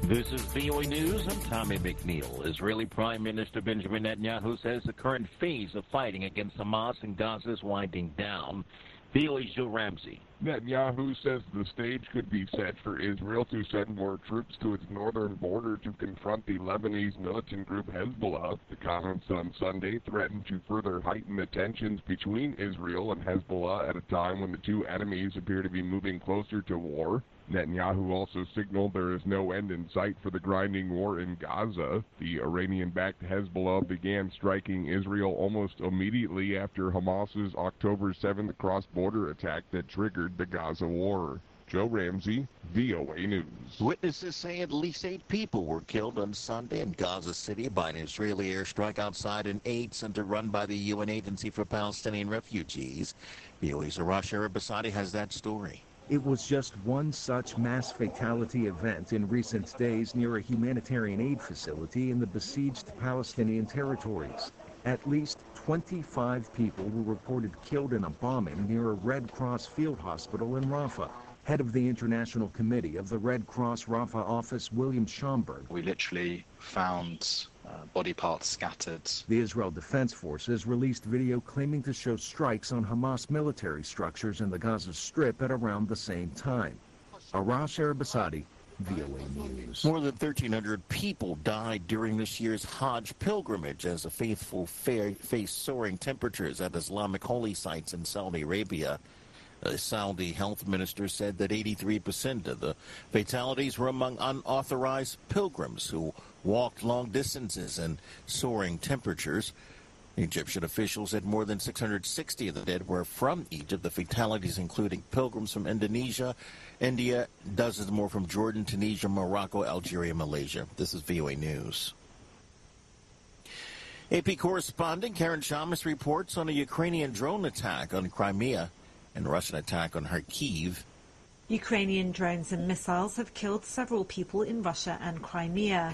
This is VOA News. I'm Tommy McNeil. Israeli Prime Minister Benjamin Netanyahu says the current phase of fighting against Hamas in Gaza is winding down. VOA's Joe Ramsey. Netanyahu says the stage could be set for Israel to send more troops to its northern border to confront the Lebanese militant group Hezbollah. The comments on Sunday threatened to further heighten the tensions between Israel and Hezbollah at a time when the two enemies appear to be moving closer to war. Netanyahu also signaled there is no end in sight for the grinding war in Gaza. The Iranian-backed Hezbollah began striking Israel almost immediately after Hamas's October 7th cross-border attack that triggered the Gaza war. Joe Ramsey, VOA News. Witnesses say at least 8 people were killed on Sunday in Gaza City by an Israeli airstrike outside an aid center run by the UN Agency for Palestinian Refugees. VOA's Arash Arabasadi has that story. It was just one such mass fatality event in recent days near a humanitarian aid facility in the besieged Palestinian territories. At least 25 people were reported killed in a bombing near a Red Cross field hospital in Rafah. Head of the International Committee of the Red Cross Rafah office, William Schomburg. We literally found body parts scattered. The Israel Defense Forces released video claiming to show strikes on Hamas military structures in the Gaza Strip at around the same time. Arash Arabasadi, VOA News. More than 1,300 people died during this year's Hajj pilgrimage as the faithful face soaring temperatures at Islamic holy sites in Saudi Arabia. The Saudi health minister said that 83% of the fatalities were among unauthorized pilgrims who walked long distances in soaring temperatures. Egyptian officials said more than 660 of the dead were from Egypt. The fatalities including pilgrims from Indonesia, India, dozens more from Jordan, Tunisia, Morocco, Algeria, Malaysia. This is VOA News. AP correspondent Karen Shamas reports on a Ukrainian drone attack on Crimea and Russian attack on Kharkiv. Ukrainian drones and missiles have killed several people in Russia and Crimea.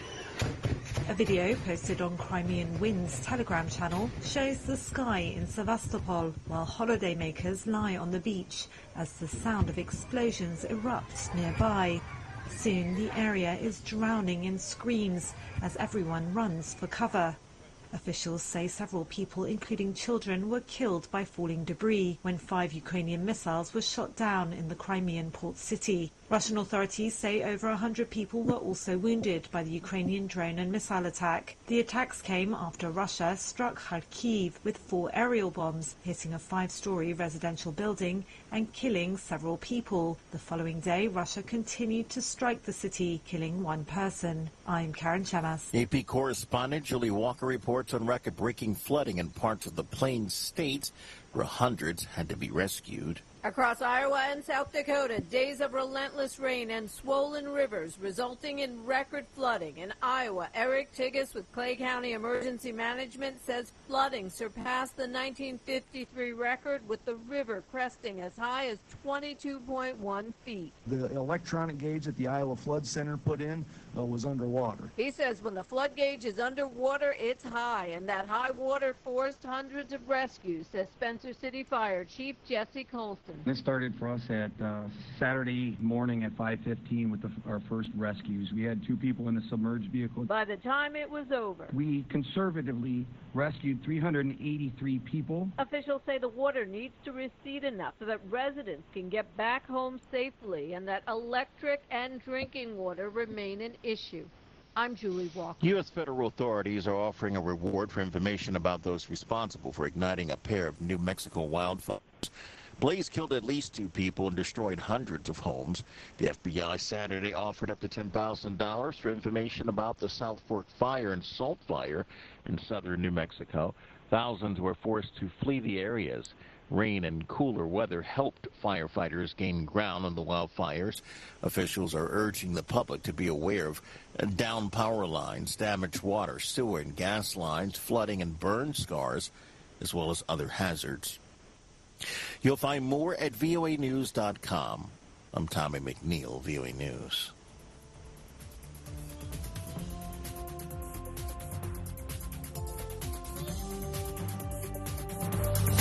A video posted on Crimean Wind's Telegram channel shows the sky in Sevastopol while holidaymakers lie on the beach as the sound of explosions erupts nearby. Soon the area is drowning in screams as everyone runs for cover. Officials say several people, including children, were killed by falling debris when 5 Ukrainian missiles were shot down in the Crimean port city. Russian authorities say over 100 people were also wounded by the Ukrainian drone and missile attack. The attacks came after Russia struck Kharkiv with 4 aerial bombs, hitting a 5-story residential building and killing several people. The following day, Russia continued to strike the city, killing 1 person. I'm Karen Shamas. AP correspondent Julie Walker reports on record-breaking flooding in parts of the Plains states where hundreds had to be rescued. Across Iowa and South Dakota, days of relentless rain and swollen rivers resulting in record flooding. In Iowa, Eric Tigas with Clay County Emergency Management says flooding surpassed the 1953 record, with the river cresting as high as 22.1 feet. The electronic gauge that the Iowa Flood Center put in was underwater. He says when the flood gauge is underwater, it's high, and that high water forced hundreds of rescues, says Spencer City Fire Chief Jesse Colston. This started for us at Saturday morning at 5:15 with our first rescues. We had 2 people in a submerged vehicle. By the time it was over, we conservatively rescued 383 people. Officials say the water needs to recede enough so that residents can get back home safely and that electric and drinking water remain an issue. I'm Julie Walker. U.S. federal authorities are offering a reward for information about those responsible for igniting a pair of New Mexico wildfires. Blaze killed at least 2 people and destroyed hundreds of homes. The FBI Saturday offered up to $10,000 for information about the South Fork Fire and Salt Fire in southern New Mexico. Thousands were forced to flee the areas. Rain and cooler weather helped firefighters gain ground on the wildfires. Officials are urging the public to be aware of downed power lines, damaged water, sewer and gas lines, flooding and burn scars, as well as other hazards. You'll find more at voanews.com. I'm Tommy McNeil, VOA News.